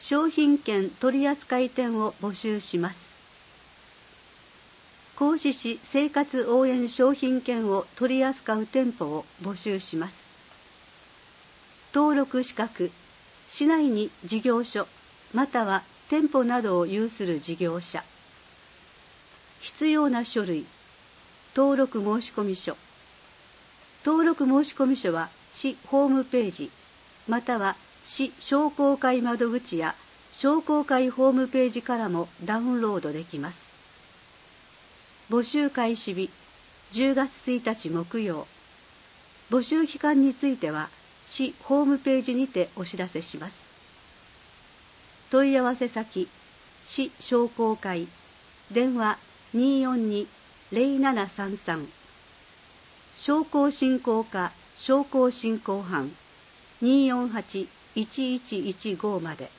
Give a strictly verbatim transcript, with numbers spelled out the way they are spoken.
商品券取扱店を募集します。合志市生活応援商品券を取り扱う店舗を募集します。登録資格、市内に事業所または店舗などを有する事業者。必要な書類、登録申込書。登録申込書は市ホームページまたは市商工会窓口や商工会ホームページからもダウンロードできます。募集開始日じゅうがつついたち木曜。募集期間については市ホームページにてお知らせします。問い合わせ先、市商工会、電話 にーよんにーぜろななさんさん、商工振興課商工振興班 にーよんはちいちいちいちご まで。